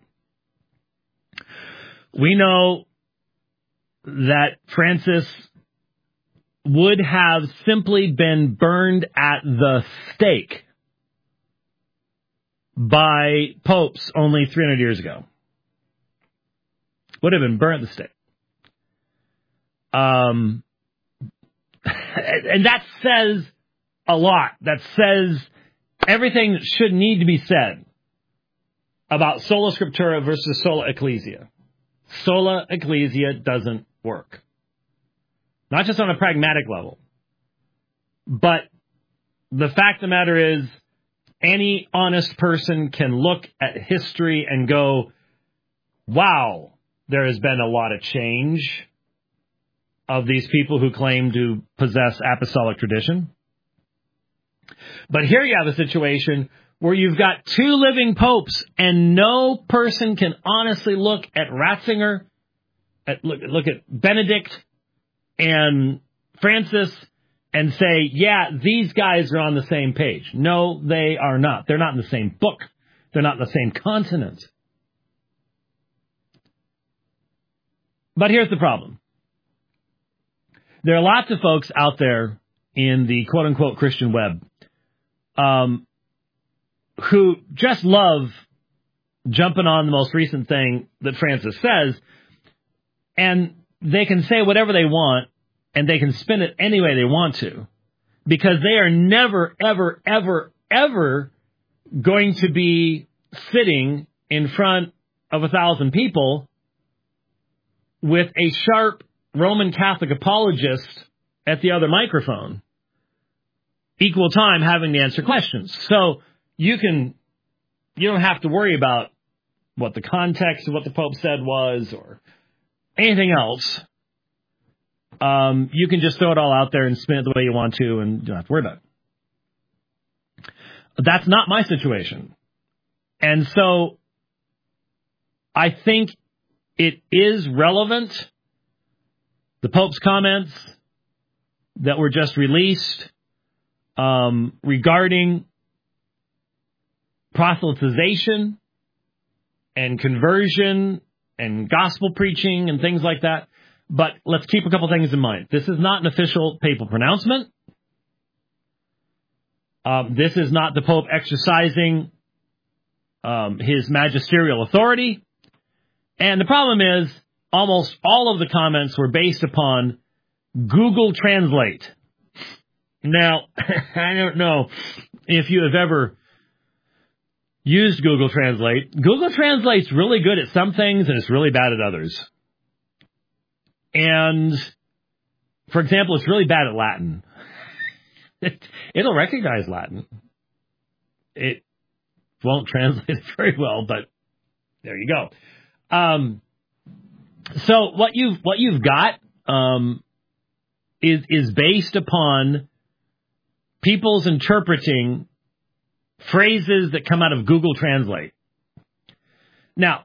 We know that Francis would have simply been burned at the stake by popes only 300 years ago. Would have been burned at the stake. And that says a lot. That says everything that should need to be said about sola scriptura versus sola ecclesia. Sola ecclesia doesn't work. Not just on a pragmatic level, but the fact of the matter is any honest person can look at history and go, wow, there has been a lot of change of these people who claim to possess apostolic tradition. But here you have a situation where you've got two living popes and no person can honestly look at Ratzinger, look at Benedict and Francis and say, yeah, these guys are on the same page. No, they are not. They're not in the same book. They're not in the same continent. But here's the problem. There are lots of folks out there in the quote-unquote Christian web who just love jumping on the most recent thing that Francis says, and they can say whatever they want, and they can spin it any way they want to, because they are never, ever, ever, ever going to be sitting in front of 1,000 people with a sharp Roman Catholic apologist at the other microphone, equal time having to answer questions. So you don't have to worry about what the context of what the Pope said was or anything else. You can just throw it all out there and spin it the way you want to, and you don't have to worry about it. That's not my situation. And so I think it is relevant, the Pope's comments that were just released regarding proselytization and conversion and gospel preaching and things like that. But let's keep a couple things in mind. This is not an official papal pronouncement. This is not the Pope exercising his magisterial authority. And the problem is, almost all of the comments were based upon Google Translate. Now, I don't know if you have ever used Google Translate. Google Translate's really good at some things, and it's really bad at others. And, for example, it's really bad at Latin. It'll recognize Latin. It won't translate it very well, but there you go. So what you've got is based upon people's interpreting phrases that come out of Google Translate. Now,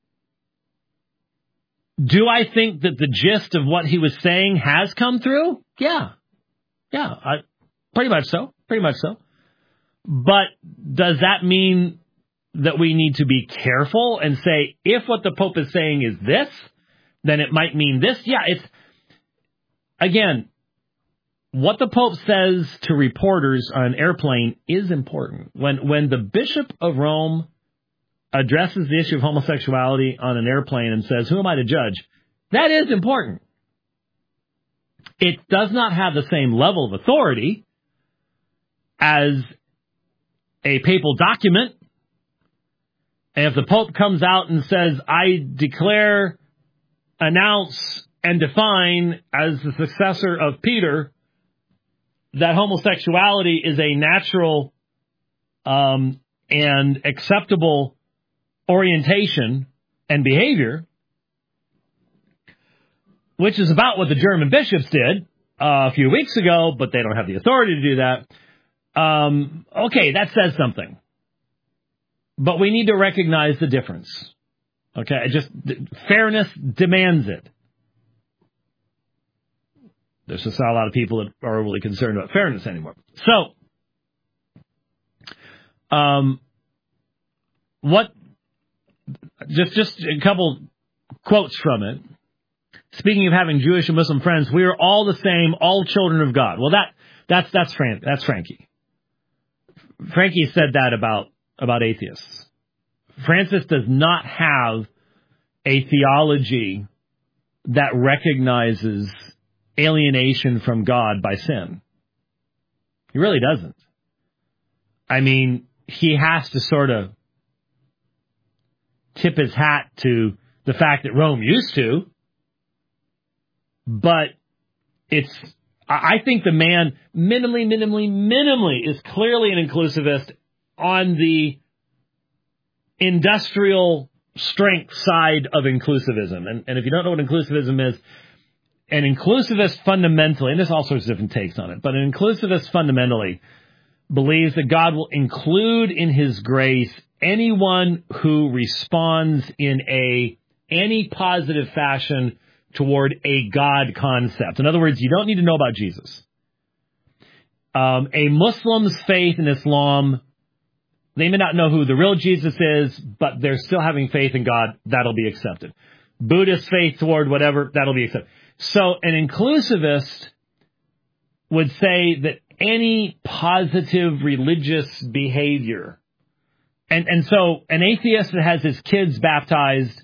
do I think that the gist of what he was saying has come through? Yeah, pretty much so. But does that mean that we need to be careful and say, if what the Pope is saying is this, then it might mean this? Yeah, again, what the Pope says to reporters on an airplane is important. When the Bishop of Rome addresses the issue of homosexuality on an airplane and says, who am I to judge? That is important. It does not have the same level of authority as a papal document. And if the Pope comes out and says, I declare, announce, and define as the successor of Peter that homosexuality is a natural and acceptable orientation and behavior, which is about what the German bishops did a few weeks ago, but they don't have the authority to do that. Okay, that says something. But we need to recognize the difference. Okay, fairness demands it. There's just not a lot of people that are really concerned about fairness anymore. So, just a couple quotes from it. Speaking of having Jewish and Muslim friends, we are all the same, all children of God. Well, that's Frankie. Frankie said that about atheists. Francis does not have a theology that recognizes alienation from God by sin. He really doesn't. I mean, he has to sort of tip his hat to the fact that Rome used to, but I think the man minimally is clearly an inclusivist on the industrial strength side of inclusivism. And if you don't know what inclusivism is, an inclusivist fundamentally, and there's all sorts of different takes on it, but an inclusivist fundamentally believes that God will include in his grace anyone who responds in any positive fashion toward a God concept. In other words, you don't need to know about Jesus. A Muslim's faith in Islam, they may not know who the real Jesus is, but they're still having faith in God. That'll be accepted. Buddhist faith toward whatever, that'll be accepted. So an inclusivist would say that any positive religious behavior, and so an atheist that has his kids baptized,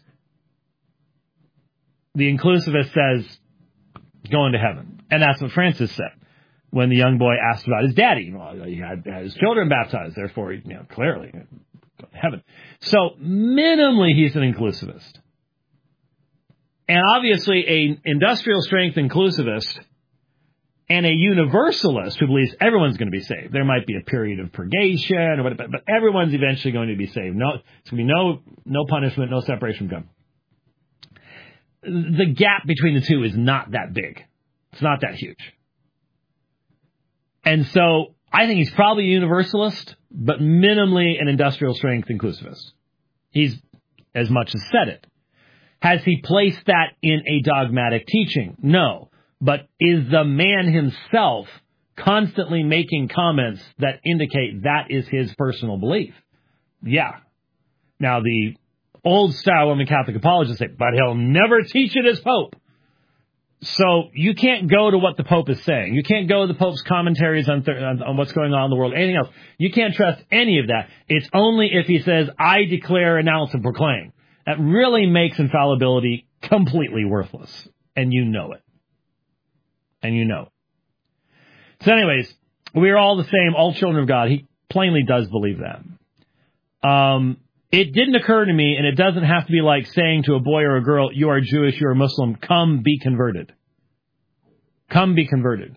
the inclusivist says, going to heaven. And that's what Francis said when the young boy asked about his daddy. Well, he had his children baptized, therefore, clearly, go to heaven. So minimally, he's an inclusivist. And obviously, an industrial strength inclusivist and a universalist who believes everyone's going to be saved. There might be a period of purgation, or whatever, but everyone's eventually going to be saved. No, it's going to be no punishment, no separation from God. The gap between the two is not that big. It's not that huge. And so I think he's probably a universalist, but minimally an industrial strength inclusivist. He's as much as said it. Has he placed that in a dogmatic teaching? No. But is the man himself constantly making comments that indicate that is his personal belief? Yeah. Now, the old-style Roman Catholic apologists say, but he'll never teach it as Pope. So you can't go to what the Pope is saying. You can't go to the Pope's commentaries on what's going on in the world, anything else. You can't trust any of that. It's only if he says, I declare, announce, and proclaim. That really makes infallibility completely worthless. And you know it. And you know it. So anyways, we are all the same, all children of God. He plainly does believe that. It didn't occur to me, and it doesn't have to be like saying to a boy or a girl, you are Jewish, you are Muslim, come be converted. Come be converted.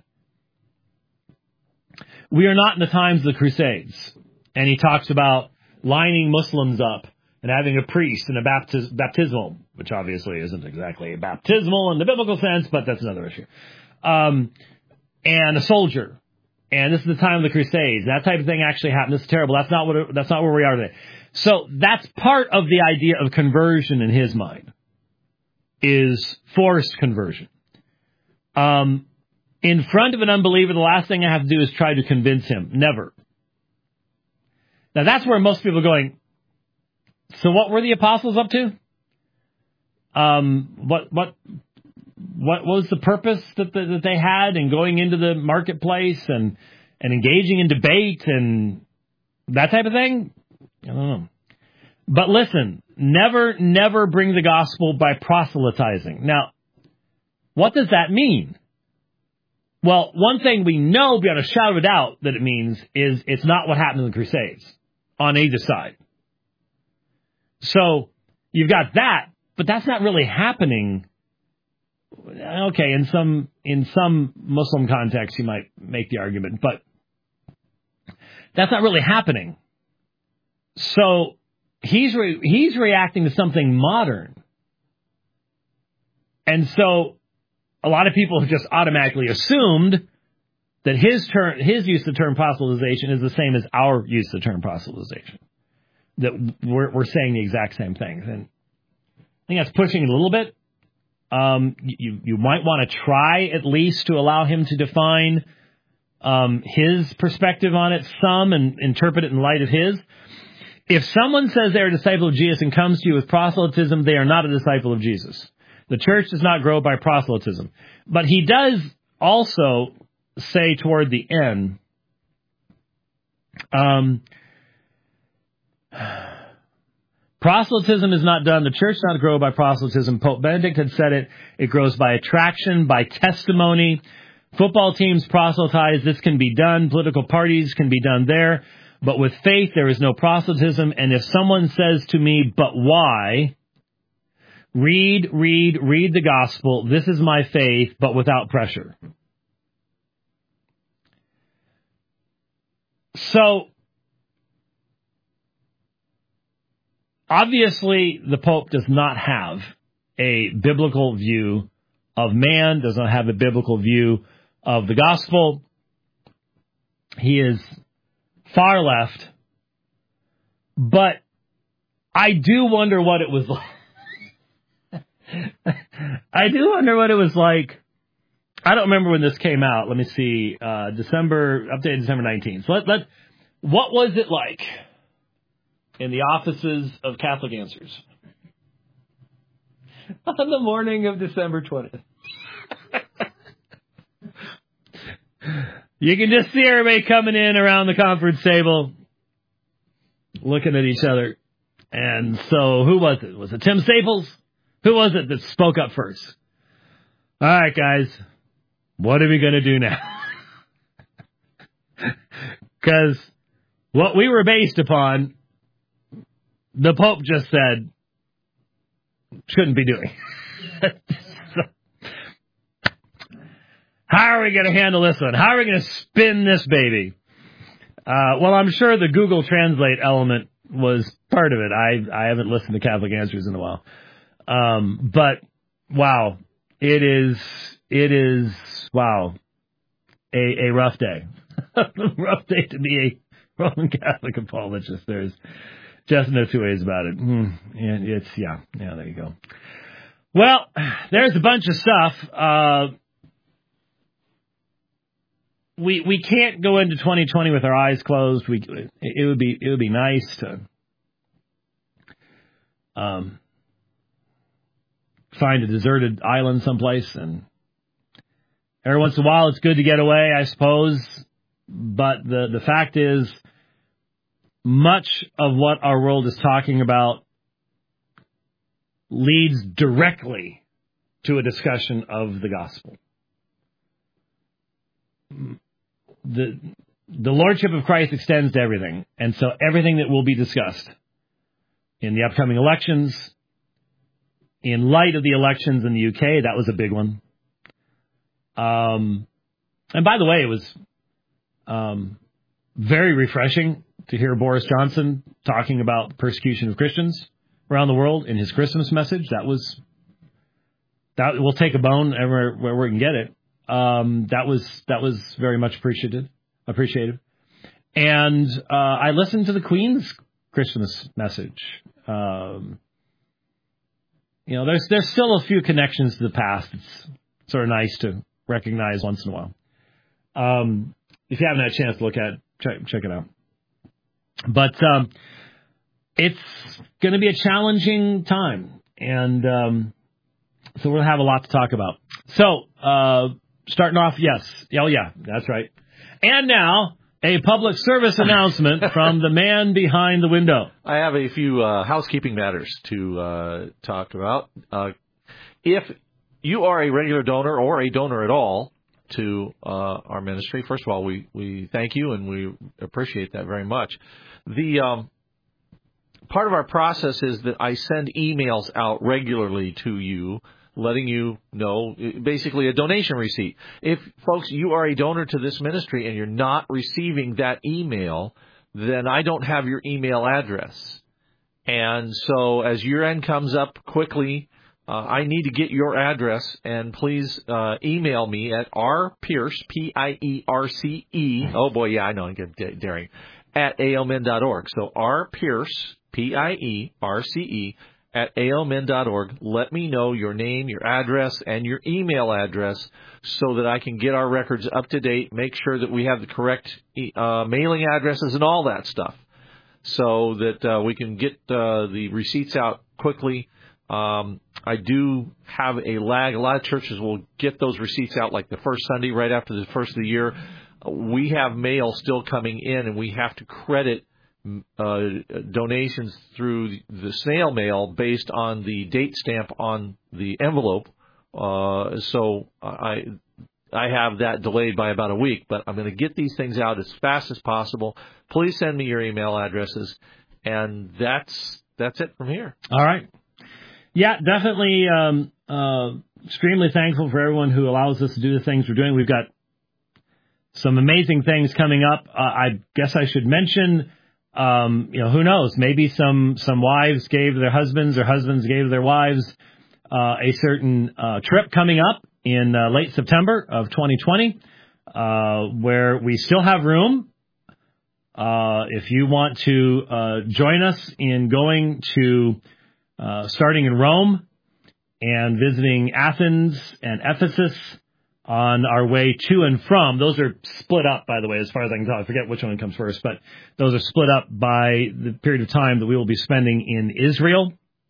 We are not in the times of the Crusades. And he talks about lining Muslims up and having a priest and a baptismal, which obviously isn't exactly a baptismal in the biblical sense, but that's another issue. And a soldier. And this is the time of the Crusades. That type of thing actually happened. This is terrible. That's not where we are today. So that's part of the idea of conversion in his mind, is forced conversion. In front of an unbeliever, the last thing I have to do is try to convince him. Never. Now that's where most people are going, so what were the apostles up to? What was the purpose that they had in going into the marketplace and engaging in debate and that type of thing? I don't know. But listen, never bring the gospel by proselytizing. Now, what does that mean? Well, one thing we know beyond a shadow of a doubt that it means is it's not what happened in the Crusades on either side. So you've got that, but that's not really happening. Okay, in some Muslim contexts you might make the argument, but that's not really happening. So he's reacting to something modern. And so a lot of people have just automatically assumed that his use of the term proselytization is the same as our use of the term proselytization. that we're saying the exact same things. And I think that's pushing it a little bit. You might want to try at least to allow him to define his perspective on it some and interpret it in light of his. If someone says they're a disciple of Jesus and comes to you with proselytism, they are not a disciple of Jesus. The church does not grow by proselytism. But he does also say toward the end, proselytism is not done. The church does not grow by proselytism. Pope Benedict had said it. It grows by attraction, by testimony. Football teams proselytize. This can be done. Political parties can be done there. But with faith, there is no proselytism. And if someone says to me, but why? Read the gospel. This is my faith, but without pressure. So, obviously, the Pope does not have a biblical view of man, does not have a biblical view of the gospel. He is far left. But I do wonder what it was like. I do wonder what it was like. I don't remember when this came out. Let me see. Updated December 19th. So what was it like in the offices of Catholic Answers on the morning of December 20th? You can just see everybody coming in around the conference table, looking at each other. And so who was it? Was it Tim Staples? Who was it that spoke up first? All right, guys, what are we going to do now? Because what we were based upon, the Pope just said, shouldn't be doing. How are we going to handle this one? How are we going to spin this baby? Well, I'm sure the Google Translate element was part of it. I haven't listened to Catholic Answers in a while. But wow, it is wow, a rough day. Rough day to be a Roman Catholic apologist. There's just no two ways about it. Yeah, there you go. Well, there's a bunch of stuff. We can't go into 2020 with our eyes closed. It would be nice to find a deserted island someplace, and every once in a while it's good to get away, I suppose. But the fact is, much of what our world is talking about leads directly to a discussion of the gospel. The Lordship of Christ extends to everything, and so everything that will be discussed in the upcoming elections, in light of the elections in the UK, that was a big one. And by the way, it was very refreshing to hear Boris Johnson talking about persecution of Christians around the world in his Christmas message. That we'll take a bone everywhere where we can get it. That was very much appreciated. And I listened to the Queen's Christmas message. There's still a few connections to the past. It's sort of nice to recognize once in a while. If you haven't had a chance to look at it, check it out. But it's going to be a challenging time, and so we'll have a lot to talk about. So, starting off, yes. Oh, yeah, that's right. And now, a public service announcement from the man behind the window. I have a few housekeeping matters to talk about. If you are a regular donor or a donor at all to our ministry, first of all, we thank you and we appreciate that very much. The part of our process is that I send emails out regularly to you, letting you know, basically a donation receipt. If, folks, you are a donor to this ministry and you're not receiving that email, then I don't have your email address. And so as year end comes up quickly, I need to get your address, and please email me at rpierce, Pierce, oh boy, yeah, I know, I'm daring, at aomin.org. So R. Pierce, Pierce, at aomin.org. Let me know your name, your address, and your email address so that I can get our records up to date, make sure that we have the correct mailing addresses and all that stuff so that we can get the receipts out quickly. I do have a lag. A lot of churches will get those receipts out like the first Sunday right after the first of the year. We have mail still coming in, and we have to credit donations through the snail mail based on the date stamp on the envelope. So I have that delayed by about a week, but I'm going to get these things out as fast as possible. Please send me your email addresses, and that's it from here. All right. Yeah, definitely extremely thankful for everyone who allows us to do the things we're doing. We've got some amazing things coming up. I guess I should mention, who knows? Maybe some wives gave their husbands or husbands gave their wives a certain trip coming up in late September of 2020, where we still have room. If you want to join us in going to starting in Rome and visiting Athens and Ephesus on our way to and from. Those are split up, by the way, as far as I can tell. I forget which one comes first, but those are split up by the period of time that we will be spending in Israel.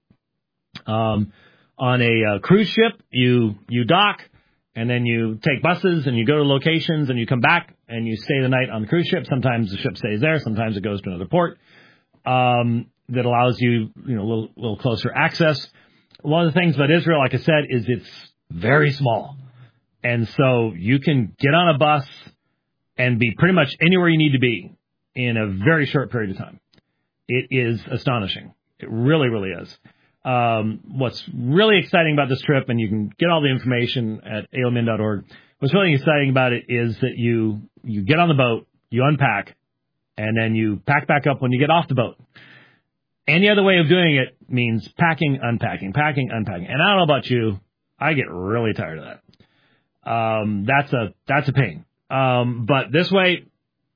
On a cruise ship, you dock, and then you take buses, and you go to locations, and you come back, and you stay the night on the cruise ship. Sometimes the ship stays there. Sometimes it goes to another port. That allows you, a little closer access. One of the things about Israel, like I said, is it's very small. And so you can get on a bus and be pretty much anywhere you need to be in a very short period of time. It is astonishing. It really, really is. What's really exciting about this trip, and you can get all the information at aomin.org, what's really exciting about it is that you get on the boat, you unpack, and then you pack back up when you get off the boat. Any other way of doing it means packing, unpacking, packing, unpacking. And I don't know about you, I get really tired of that. That's a pain. But this way,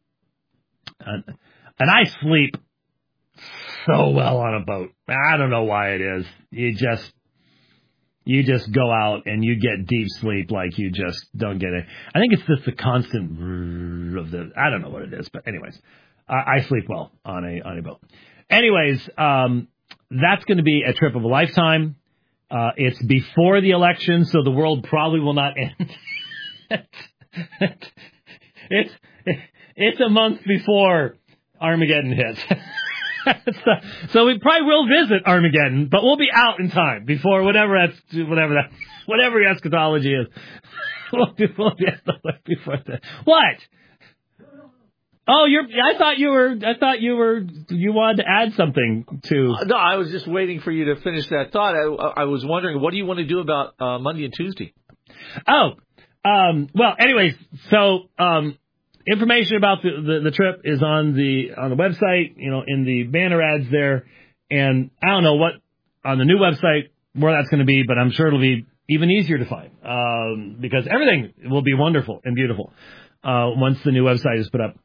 and I sleep so well on a boat. I don't know why it is. You just go out and you get deep sleep like you just don't get it. I think it's just the constant of I don't know what it is, but anyways, I sleep well on a boat. Anyways, that's going to be a trip of a lifetime. It's before the election, so the world probably will not end. It's a month before Armageddon hits. So we probably will visit Armageddon, but we'll be out in time before whatever eschatology is. We'll be out before that. What? Oh, I thought you wanted to add something to. No, I was just waiting for you to finish that thought. I was wondering, what do you want to do about Monday and Tuesday? Oh, well, anyways, so information about the trip is on the website, in the banner ads there, and I don't know what on the new website where that's going to be, but I'm sure it'll be even easier to find because everything will be wonderful and beautiful once the new website is put up.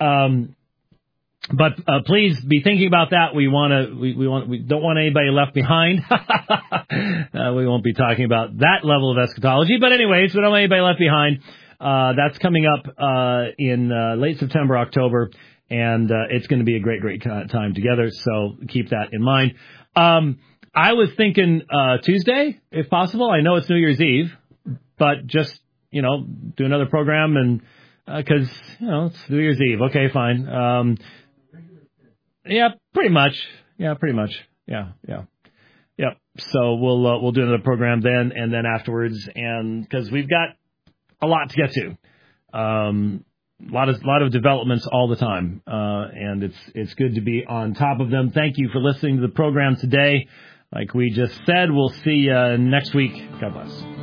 But please be thinking about that. We don't want anybody left behind. We won't be talking about that level of eschatology, but anyways, we don't want anybody left behind. That's coming up in late September, October, and it's going to be a great time together. So keep that in mind. I was thinking Tuesday, if possible. I know it's New Year's Eve, but just do another program and. Because, it's New Year's Eve. Okay, fine. Yeah, pretty much. Yeah. So we'll do another program then and then afterwards, and because we've got a lot to get to. A lot of developments all the time, and it's good to be on top of them. Thank you for listening to the program today. Like we just said, we'll see you next week. God bless.